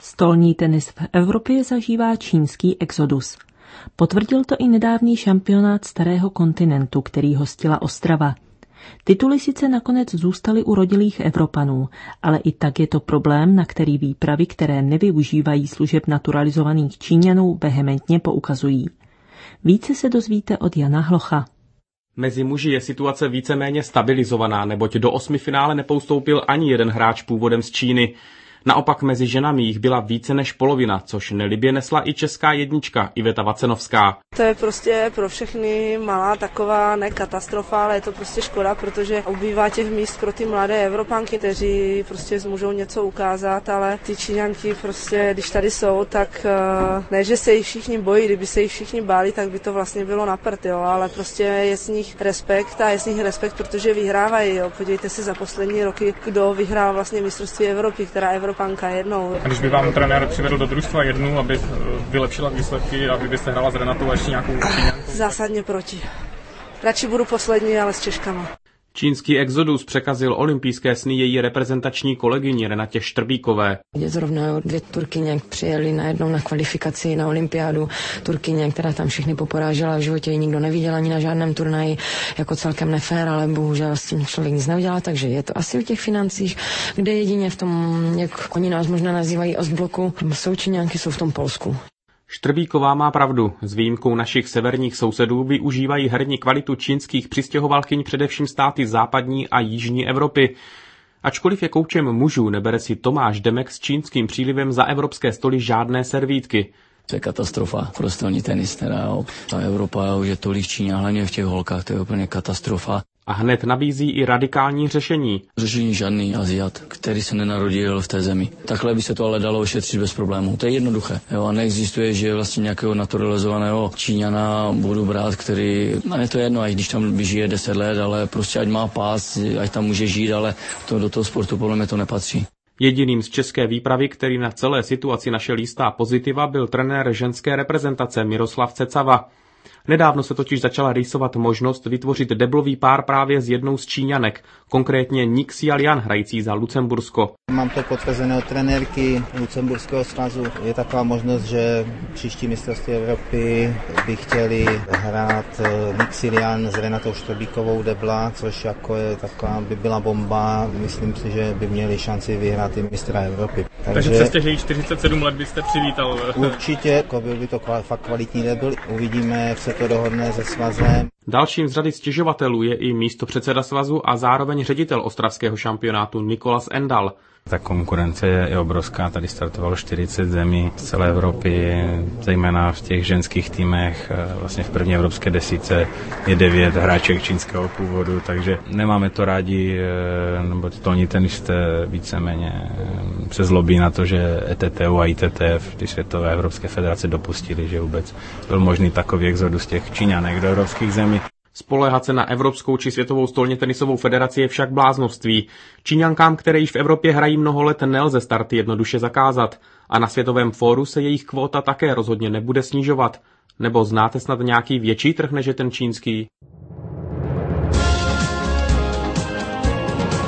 Stolní tenis v Evropě zažívá čínský exodus. Potvrdil to i nedávný šampionát starého kontinentu, který hostila Ostrava. Tituly sice nakonec zůstaly u rodilých Evropanů, ale i tak je to problém, na který výpravy, které nevyužívají služeb naturalizovaných Číňanů, vehementně poukazují. Více se dozvíte od Jana Hlocha. Mezi muži je situace víceméně stabilizovaná, neboť do 8. finále nepoustoupil ani jeden hráč původem z Číny. Naopak mezi ženami jich byla více než polovina, což nelibě nesla i česká jednička Iveta Vacenovská. To je prostě pro všechny malá taková ne katastrofa, ale je to prostě škoda, protože ubývá těch míst pro ty mladé Evropanky, kteří prostě můžou něco ukázat, ale ty Číňanky prostě, když tady jsou, tak ne, že se jich všichni bojí, kdyby se jich všichni báli, tak by to vlastně bylo na prd, jo, ale prostě je z nich respekt, protože vyhrávají, jo. Podívejte se za poslední roky, kdo vyhrál vlastně mistrovství Evropy, která Evropanka jednou. A když by vám trenér přivedl do družstva jednu, aby vylepšila výsledky a vy byste hrála s Renatou a ještě nějakou Číňankou? Zásadně proti. Radši budu poslední, ale s Češkama. Čínský exodus překazil olympijské sny její reprezentační kolegyni Renatě Štrbíkové. Zrovna 2 Turkyně přijeli najednou na kvalifikaci na olympiádu. Turkyně, která tam všechny poporážela, v životě ji nikdo neviděl ani na žádném turnaji, jako celkem nefér, ale bohužel s tím člověk nic neudělal, takže je to asi o těch financích, kde jedině v tom, jak oni nás možná nazývají ostbloku, Číňanky jsou v tom Polsku. Štrbíková má pravdu. S výjimkou našich severních sousedů využívají herní kvalitu čínských přistěhovalkyň především státy západní a jižní Evropy. Ačkoliv je koučem mužů, nebere si Tomáš Demek s čínským přílivem za evropské stoly žádné servítky. To je katastrofa pro stolní tenis. Ta Evropa už je tolik Číňa, hlavně v těch holkách, to je úplně katastrofa. A hned nabízí i radikální řešení. Řešení žádný Aziat, který se nenarodil v té zemi. Takhle by se to ale dalo ošetřit bez problémů. To je jednoduché. Jo, a neexistuje, že vlastně nějakého naturalizovaného Číňana budu brát, který, je to jedno, i když tam žije 10 let, ale prostě ať má pás, ať tam může žít, ale do toho sportu podle mě to nepatří. Jediným z české výpravy, který na celé situaci našel jistá pozitiva, byl trenér ženské reprezentace Miroslav Cecava. Nedávno se totiž začala rýsovat možnost vytvořit deblový pár právě s jednou z Číňanek, konkrétně Nik Xiaolian, hrající za Lucembursko. Mám to potvrzené od trenérky Lucemburského svazu. Je taková možnost, že příští mistrovství Evropy by chtěli hrát Nik Xiaolian s Renatou Štrbíkovou debla, což jako je taková, by byla bomba. Myslím si, že by měli šanci vyhrát i mistra Evropy. Takže přesně, že jí 47 let byste přivítal. Určitě, jako byl by to fakt kvalitní debl. Uvidíme, jak se to dohodne se svazem. Dalším z řady stěžovatelů je i místopředseda svazu a zároveň ředitel ostravského šampionátu Nikolas Endal. Ta konkurence je obrovská, tady startovalo 40 zemí z celé Evropy, zejména v těch ženských týmech, vlastně v první evropské desíce je 9 hráček čínského původu, takže nemáme to rádi, nebo stolní tenisté víceméně se zlobí na to, že ETTU a ITTF, ty světové evropské federace, dopustili, že vůbec byl možný takový exodus těch Číňanek do evropských zemí. Spoléhat se na Evropskou či Světovou stolně tenisovou federaci je však bláznovství. Číňankám, které již v Evropě hrají mnoho let, nelze starty jednoduše zakázat. A na Světovém fóru se jejich kvóta také rozhodně nebude snižovat. Nebo znáte snad nějaký větší trh než je ten čínský?